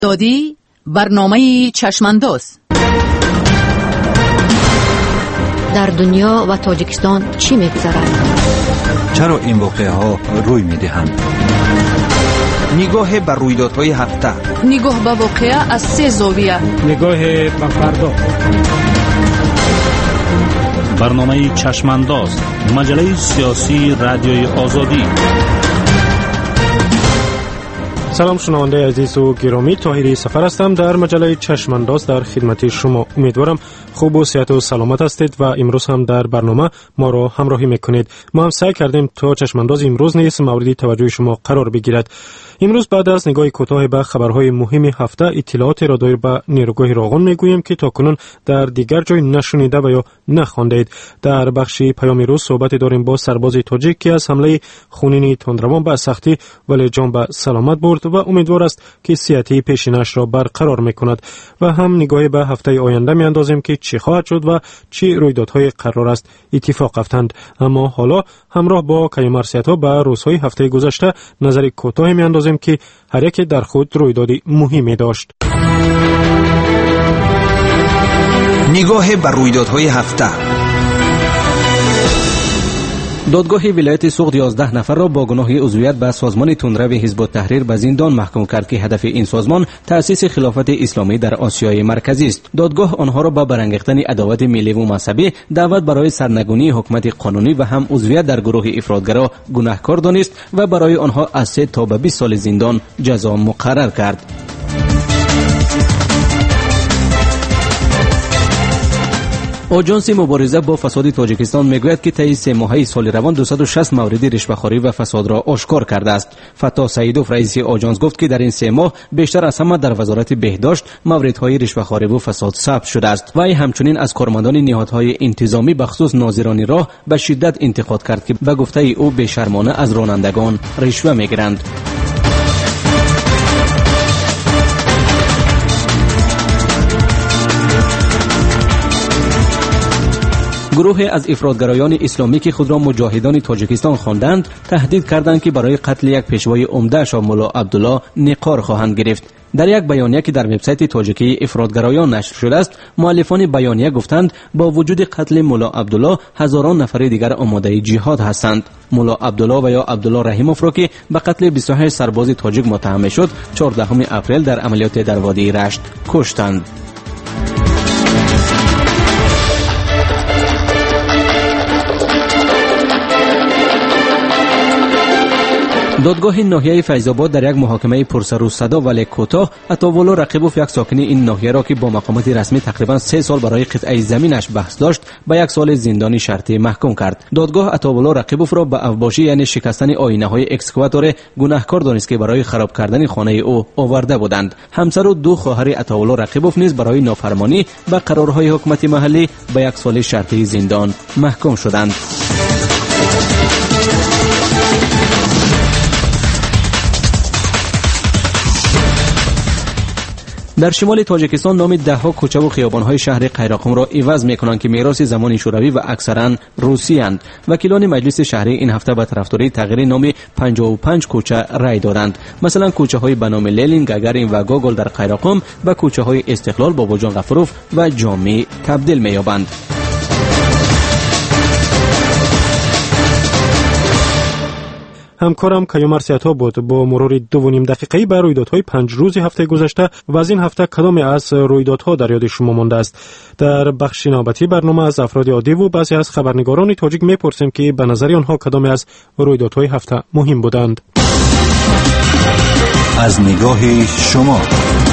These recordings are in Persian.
دادی برنامه چشمانداز. در دنیا و تاجیکستان چی می‌گذرد؟ چرا این واقعه ها روی می‌دهند؟ نگاه بر رویدادهای هفته، نگاه به واقعه از 3 زاویه، نگاه به فردا. برنامه چشمانداز، مجله سیاسی رادیوی آزادی. سلام شنونده عزیز و گرامی، طاهری سفر هستم. در مجله چشمانداز در خدمت شما. امیدوارم خوب و صحت و سلامت هستید و امروز هم در برنامه ما را همراهی میکنید. ما هم سعی کردیم تا چشمانداز امروز نیز مورد توجه شما قرار بگیرد. امروز بعد از نگاه کوتاه به خبرهای مهم هفته، اطلاعاتی را دایر به نیروگاه راغون میگوییم که تاکنون در دیگر جای نشنیده و یا نخواندید. در بخش پیام روز صحبت داریم با سرباز تاجیک که از حمله خونین تندروان به سختی ولی جان به سلامت برد و امیدوار است که صحتی پیشینش را برقرار میکند. و هم نگاهی به هفته آینده میاندازیم که چی خواهد شد و چی رویدادهای قرار است اتفاق افتند. اما حالا همراه با کیومرثیت‌ها به روزهای هفته گذشته نظر کوتاه میاندازیم که هر یک در خود رویدادی مهمی داشت. نگاه بر رویدادهای هفته. دادگاه ولایت سوخت 11 نفر را با گناه عضویت به سازمان تندرو حزب التحریر به زندان محکوم کرد که هدف این سازمان تأسیس خلافت اسلامی در آسیای مرکزی است. دادگاه آنها را با برانگیختن عداوت ملی و مذهبی، دعوت برای سرنگونی حکومت قانونی و هم عضویت در گروه افراطگرا گناهکار دانست و برای آنها از 3 تا به 20 سال زندان جزا مقرر کرد. آژانس مبارزه با فساد تاجیکستان میگوید که طی 3 ماهه سال روان 260 مورد رشوه‌خواری و فساد را آشکار کرده است. فتا سعیدوف رئیس آژانس گفت که در این 3 ماه بیشتر از همه در وزارت بهداشت موردهای رشوه‌خواری و فساد ثبت شده است. وی همچنین از کارمندان نهادهای انتظامی بخصوص ناظران راه به شدت انتقاد کرد که به گفته او بی‌شرمانه از رانندگان رشوه میگیرند. گروه از افراطگرایان اسلامی که خود را مجاهدان تاجیکستان خواندند، تهدید کردند که برای قتل یک پیشوای عمده شاه ملا عبدالله نقار خواهند گرفت. در یک بیانیه که در وبسایت تاجیکی افراطگرایان نشر شده است، مؤلفان بیانیه گفتند با وجود قتل ملا عبدالله هزاران نفر دیگر آماده جهاد هستند. ملا عبدالله و یا عبدالله رحیموف را که به قتل 28 سرباز تاجیک متهم شد، 14 اپریل در عملیات در وادی رشت کشتند. دادگاه ناحیه فیض‌آباد در یک محاکمه پرسر و صدا ولی کوتاه عطاوالله رقیبوف، یک ساکن این ناحیه را که با مقامات رسمی تقریبا 3 سال برای قطعه زمینش بحث داشت، به 1 سال زندانی شرطی محکوم کرد. دادگاه عطاوالله رقیبوف را به اوباشی یعنی شکستن آینه‌های اکسکواتور گناهکار دانست که برای خراب کردن خانه او آورده بودند. همسر و 2 خواهر عطاوالله رقیبوف نیز برای نافرمانی به قرارهای حکومت محلی به 1 سال شرطی زندان محکوم شدند. در شمال تاجیکستان نام 10 کوچه و خیابان‌های شهر قیراقم را عوض می‌کنند که میراث زمان شوروی و اکثرا روسی اند. وکیلان مجلس شهری این هفته به طرفداری تغییر نام 55 کوچه رأی دادند. مثلا کوچه‌های به نام لنین، گاگارین و گوگل در قیراقم به کوچه‌های استقلال، باباجان غفروف و جامی تبدیل می‌یابند. همکارم کیومرثیت‌ها بود. با مرور 2.5 دقیقه‌ای بر رویدادهای 5 روز هفته گذشته و از این هفته کدام از رویدادها در یاد شما مانده است؟ در بخش نوبتی برنامه از افراد عادی و بعضی از خبرنگاران تاجیک می‌پرسیم که به نظر آنها کدام از رویدادهای هفته مهم بودند. از نگاه شما.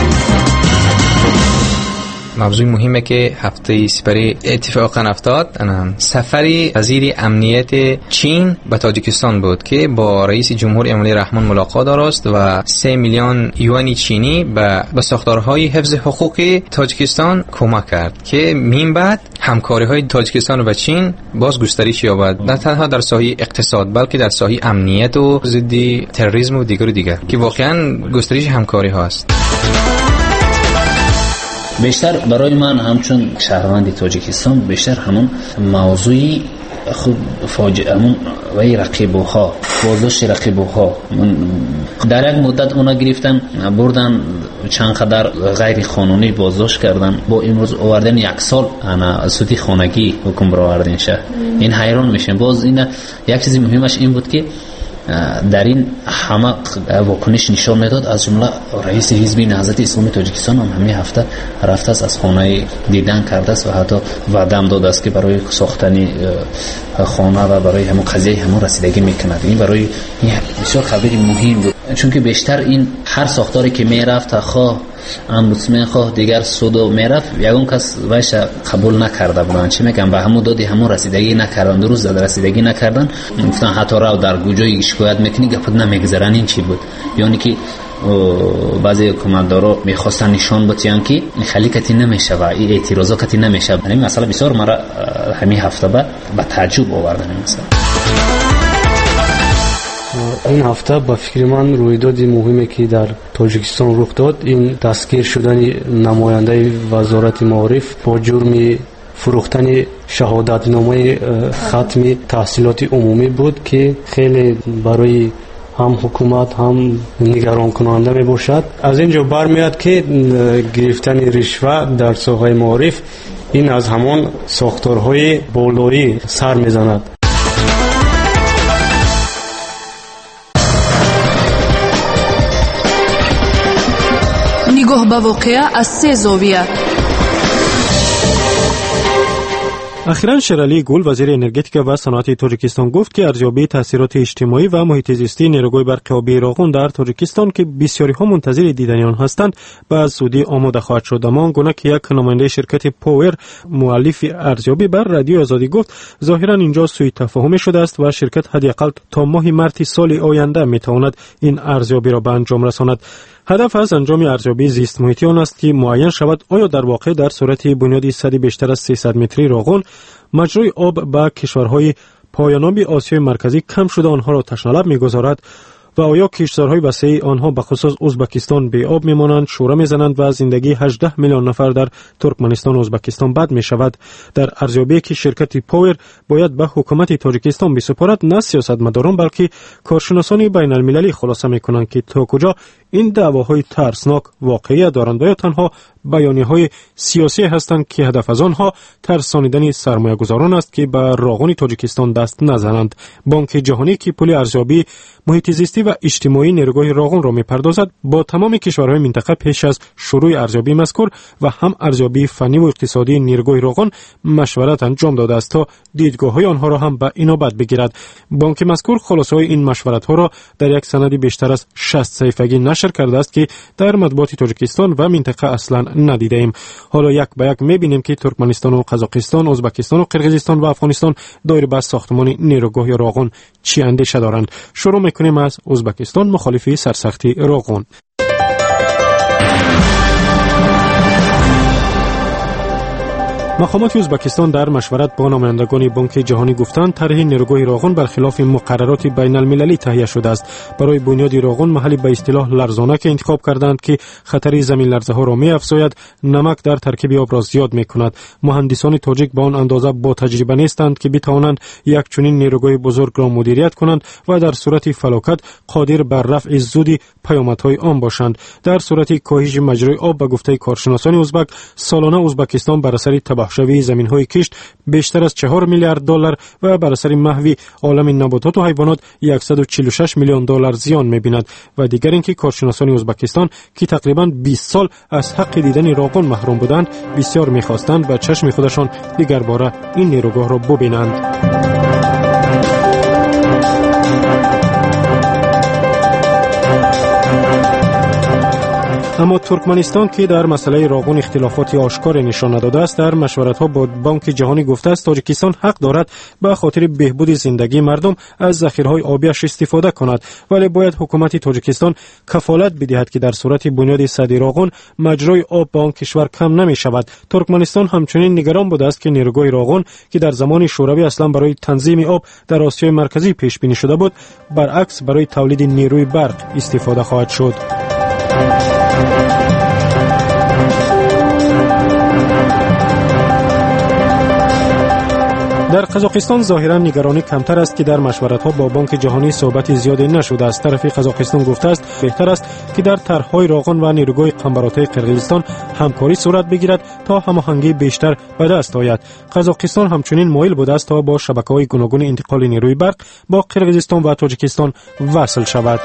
موضوع مهمه که هفته سپری اتفاقا افتاد، سفری وزیر امنیت چین به تاجیکستان بود که با رئیس جمهور امالی رحمان ملاقات داشت و 3 میلیون یوان چینی به ساختارهای حفظ حقوق تاجیکستان کمک کرد که من بعد همکاری‌های تاجیکستان و چین باز گسترش یابد، نه تنها در ساحه اقتصاد بلکه در ساحه امنیت و ضد تروریسم و دیگر که واقعا گسترش همکاری هاست. بیشتر برای من همچون شهروند تاجیکستان بیشتر همون موضوعی خود فاجعه و رقیبوها بازداشت رقیبوها در یک مدت اونا گرفتن بردن چند قدر غیر قانونی بازداشت کردن با امروز آوردن 1 سال انا سودی خانگی حکم را آوردن شه. این حیران میشن. باز این یک چیز مهمش این بود که در این همه واکنش نشان میداد. از جمله رئیس حزب نهضت اسلامی تاجیکستان هم همین هفته رفته است از خانه دیدن کرده است و حتی وعده هم داده است که برای ساختن خانه و برای همون قضیه همون رسیدگی میکند. این برای این بسیار خبری مهم بود، چون که بیشتر این هر ساختاری که میرفت خواه امبودسمن خواه دیگر سودو میرفت یگون کس وایش قبول نکرده بودن. چی میگم؟ به همون دادی همون رسیدگی نکردن، درست زده رسیدگی نکردن. گفتن حتی راو در گوجای شکایت میکنی گفت نمیگذرن. این چی بود؟ یعنی که بعضی حکومتدارا میخواستن نشان بدن که این خالی کتی نمیشه و این اعتراضا کتی نمیشه. این مسئله بسیار مرا همین هفته به تعجب آوردن. مثلا این هفته با فکر من رویداد مهمی که در تاجیکستان رخ داد این دستگیر شدن نماینده وزارت معارف با جرم فروختن شهادتنامه ختم تحصیلات عمومی بود که خیلی برای هم حکومت هم نگران کننده می باشد. از اینجا برمیاد که گرفتن رشوه در ساحه معارف این از همان ساختارهای بالایی سر میزند. نگاه به واقعه از 3 زاویه. اخیراً شیرعلی گل وزیر انرژتیک و صنعت تاجیکستان گفت که ارزیابی تاثیرات اجتماعی و محیط زیستی نیروگاه برق آبی راغون در تاجیکستان که بسیاری ها منتظر دیدن آن هستند به زودی آماده خواهد شد. اما آنگونه که یک نماینده شرکت پاور مؤلف ارزیابی بر رادیو آزادی گفت ظاهراً اینجا سوء تفاهم شده است و شرکت حداقل تا ماه مارس سال آینده میتواند این ارزیابی را به انجام رساند. هدف از انجام ارزیابی زیست محیطی آن است که معین شود آیا در واقع در صورت بنیاد سدی بیشتر از 300 متری راغون مجرای آب به کشورهای پایاناب آسیای مرکزی کم شده آنها را تشنه‌لب می‌گذارد و آیا کشورهای وسیع آنها به خصوص ازبکستان به آب میمانند، شوره میزنند و زندگی 18 میلیون نفر در ترکمنستان و ازبکستان بد می شود. در ارزیابی که شرکت پاور باید به حکومت تاجیکستان بسپارد نه سیاستمداران بلکه کارشناسان بین المللی خلاصه می کنند که تا کجا این دعواهای ترسناک واقعیت دارند و یا تنها بیانیه‌های سیاسی هستند که هدف از آنها ترسانیدن سرمایه‌گذاران است که به راغون تاجیکستان دست نزنند. بانک جهانی که پول ارزیابی محیط زیستی و اجتماعی نیروگاه راغون را می‌پردازد با تمام کشورهای منطقه پیش از شروع ارزیابی مذکور و هم ارزیابی فنی و اقتصادی نیروگاه راغون مشورت انجام داده است تا دیدگاه‌های آنها را هم به اینابت بگیرد. بانک مذکور خلاصه‌های این مشورت‌ها را در یک سند بیشتر از 60 صفحه‌ای نشر کرده است که در مطبوعات تاجیکستان و منطقه اصلا ندیده ایم. حالا یک به یک می‌بینیم که ترکمنستان و قزاقستان، ازبکستان و قرقیزستان و افغانستان دایر به ساختمان نیروگاه راغون چی اندیشه دارند. شروع می‌کنیم از ازبکستان مخالفی سرسختی راغون. مقامات ازبکستان در مشورت با نمایندگان بانک جهانی گفتند طرح نیروگاه راغون برخلاف مقررات بین المللی تهیه شده است. برای بنیاد راغون محلی به اصطلاح لرزانه که انتخاب کردند که خطر زمین لرزه ها را می‌افزاید، نمک در ترکیب آب را زیاد می‌کند. مهندسان تاجیک با آن اندازه با تجربه نیستند که بتوانند یک چنین نیروگاه بزرگ را مدیریت کنند و در صورت فلاکت قادر بر رفع زودی پیامدهای آن باشند. در صورت کاهش مجرای آب به گفته کارشناسان ازبک، سالانه ازبکستان بر اثر تباهی زمین‌های کشت بیشتر از 4 میلیارد دلار و بر اثر محو عالم نباتات و حیوانات 146 میلیون دلار زیان می‌بیند. و دیگر اینکه کارشناسان ازبکستان که تقریباً 20 سال از حق دیدن راغون محروم بودند، بسیار می‌خواستند و چشم خودشان دیگر باره این نیروگاه را ببینند. اما ترکمنستان که در مسئله راغون اختلافات آشکار نشان نداده است، در مشورت‌ها با بانک جهانی گفته است تاجیکستان حق دارد به خاطر بهبود زندگی مردم از ذخیره‌های آبیش استفاده کند، ولی باید حکومت تاجیکستان کفالت بدهد که در صورت بنیاد سدی راغون مجرای آب به آن کشور کم نمی‌شود. ترکمنستان همچنین نگران بوده است که نیروگاه راغون که در زمان شوروی اصلا برای تنظیم آب در آسیای مرکزی پیش بینی شده بود، برعکس برای تولید نیروی برق استفاده خواهد شد. در قزاقستان ظاهرا نگرانی کمتر است که در مشورت‌ها با بانک جهانی صحبت زیادی نشده است. طرف قزاقستان گفته است بهتر است که در طرح‌های راغون و نیروگاه قنبرات‌های قرقیزستان همکاری صورت بگیرد تا هماهنگی بیشتر به دست آید. قزاقستان همچنین مایل بوده است تا با شبکه‌های گوناگون انتقال نیروی برق با قرقیزستان و تاجیکستان وصل شود.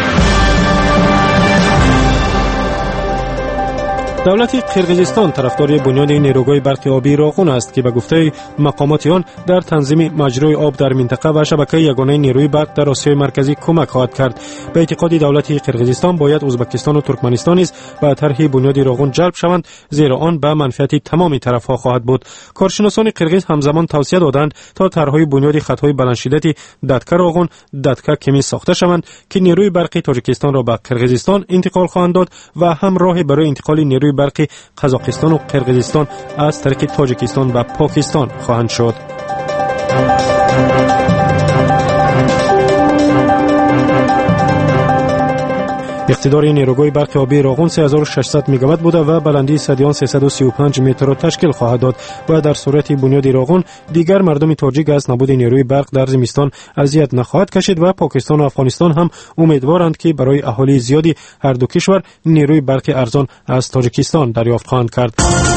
دولت قرقیزستان طرفدار بنیاد نیروگاه برق آبی راغون است که به گفته مقامات آن در تنظیم مجرای آب در منطقه و شبکه یگانه نیروی برق در آسیای مرکزی کمک خواهد کرد. به اعتقاد دولت قرقیزستان باید ازبکستان و ترکمنستان نیز به طرح بنیاد راغون جلب شوند، زیرا آن به منفعت تمام طرفها خواهد بود. کارشناسان قرقیز همزمان توصیه دادند تا طرحهای بنیاد خطهای بلندشدتی ددکه راغون ددکه کمی ساخته شوند که نیروی برق تاجیکستان را به قرقیزستان انتقال خواهند داد و هم راه برای انتقال نیروی برق قزاقستان و قرقیزستان از طریق تاجیکستان و پاکستان خواهند شد. اقتدار نیروگاه برق آبی راغون 3600 مگاوات بوده و بلندی سدیان 335 متر را تشکیل خواهد داد و در صورت بنیاد راغون دیگر مردم تاجیک از نبود نیروی برق در زمستان اذیت نخواهد کشید و پاکستان و افغانستان هم امیدوارند که برای اهالی زیادی هر دو کشور نیروی برق ارزان از تاجیکستان دریافت خواهند کرد.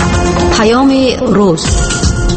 پیام روز.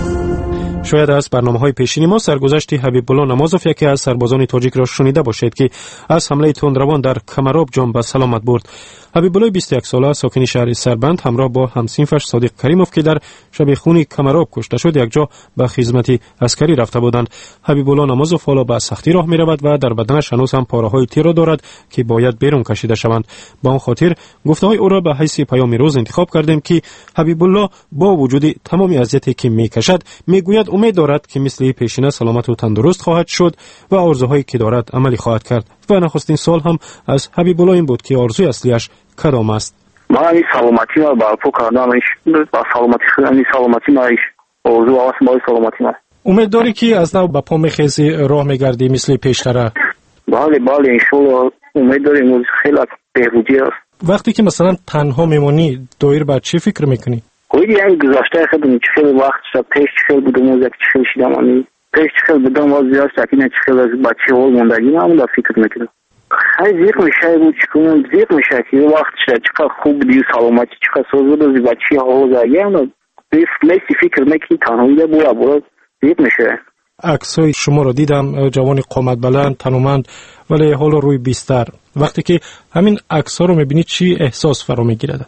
شاید از برنامه‌های پیشین ما سرگذشت حبیب الله نمازوف یکی از سربازان تاجیک را شنیده باشید که از حمله تندروان در کمراب جان به سلامت برد. حبیب الله 21 ساله ساکن شهر سربند همراه با همسینفش صادق کریموف که در شبیخون کمراب کشته شد یک جا به خدمت عسکری رفته بودند. حبیب الله نمازوف حالا به سختی راه می‌رود و در بدنش هنوز هم پاره‌های تیر دارد که باید بیرون کشیده شوند. با آن خاطر گفته‌های او را به حیث پیام روز انتخاب کردیم که حبیب الله با وجود تمام اذیتی که می‌کشد میگوید امید دارد که مثل پیشینه سلامت و تندرست خواهد شد و آرزوهایی که دارد عملی خواهد کرد. و نخستین سوال هم از حبیب الله این بود که آرزوی اصلیش کدام است؟ من این سلامتی را برپا کردم، با سلامتی خودم سلامتی مایش آرزو است، با سلامتی ما. امید داری که از نو به پا میخیزی راه میگردی مثل پیشتره؟ بله ان شاءالله امید داریم خیلی بهروزی است. وقتی که مثلا تنها میمونی دایر بر چی فکر میکنی؟ خیلی یعنی گذشته خودم خیلی وقت شد پیش خیلی بودم و خیلی شدم پیش خیلی بودم و زیاد ساکن خیلی از بچه ها موندگی من در فکر میکنم. خیلی زیق میشه بود چکونم زیق میشه که وقت شد چقدر خوب دیو سلامتی چقدر سوز بود از بچه ها زاگیم لیستی فکر میکنی تنهایی بود زیق میشه. عکسای شما رو دیدم، جوان قامت بلند تنومند ولی حالا روی بیستر. وقتی که همین عکس‌ها رو میبینی چی احساس فرا میگیرد؟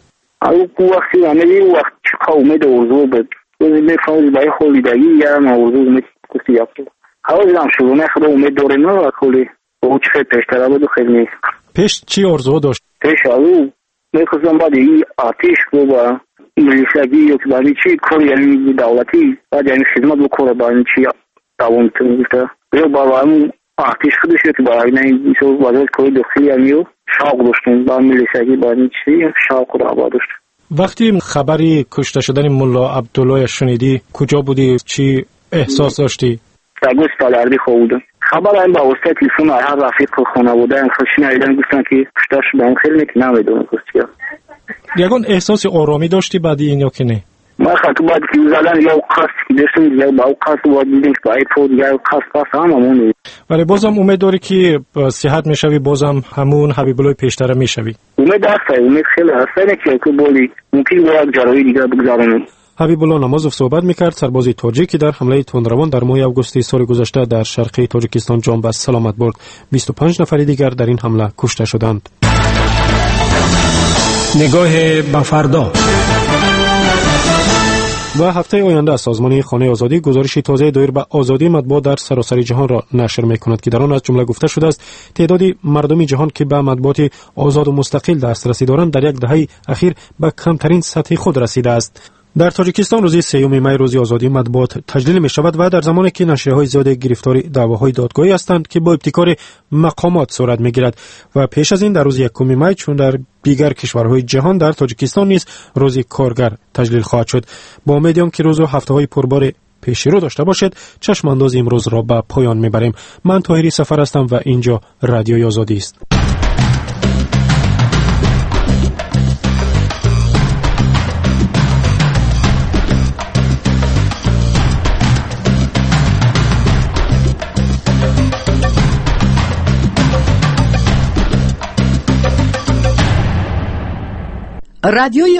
وقتی همه وقت چقدر امید آرزو بود میفهمید برای خالیدگی یارم آرزو امید کسی یافت حاضرم شروع خدا امید داره نه کلی او چه پیشتر بود خیلی پیش چی آرزو داشت؟ پیش آرزو میخواستم بعد این آتش رو با ملیشگی یا که برای چی کار یعنی دولتی بعد یعنی خدمت بکنه برای چی دوام کنید یا با همون آتش خودش که برای این وزارت کاری داخلی یعنی شوق داشتیم با ملیشگی برای چی شوق رو آباد داشت. وقتی خبری کشته شدن ملا عبدالله شنیدی کجا بودی؟ چی احساس داشتی؟ در گوش تلردی خوابیدم. خبر این با واسطه تلفن هر رفیق خانواده هم شنیدن گفتن که کشته شدن خیلی نمیدونم کسی. یگان احساس آرامی داشتی بعد این یا که نه؟ ما خاطر بعد که زدن یا قصد داشتیم یا با قصد بود دیدیم که باید فوت یا قصد همون. ولی بازم امید داری که صحت میشوی، بازم همون حبیب الله پیشتر میشوی؟ امید هست، امید خیلی هست نه که بولی ممکن باید جراحی دیگه بگذارم. حبیب الله نمازوف صحبت میکرد، سرباز تاجیک که در حمله تندروان در ماه آگوست سال گذشته در شرقی تاجیکستان جان به سلامت برد. 25 نفر دیگر در این حمله کشته شدند. نگاه به فردا. و هفته آینده سازمان خانه آزادی گزارش تازه دایر به آزادی مطبوعات در سراسر جهان را نشر می‌کند که در آن از جمله گفته شده است تعدادی مردم جهان که به مطبوعات آزاد و مستقل دسترسی دارند در یک دهه اخیر به کمترین سطح خود رسیده است. در تاجیکستان روز 3 می روز آزادی مطبوعات تجلیل می شود و در زمانی که نشریه‌های زیاد گرفتار دعواهای دادگاهی هستند که با ابتکار مقامات صورت می‌گیرد و پیش از این در روز 1 می چون در دیگر کشورهای جهان در تاجیکستان نیز روز کارگر تجلیل خواهد شد. با امید که روز و هفته‌های پربار پیشی رو داشته باشد چشم انداز امروز را به پایان می‌بریم. من طاهری سفر هستم و اینجا رادیوی آزادی است. رادیوی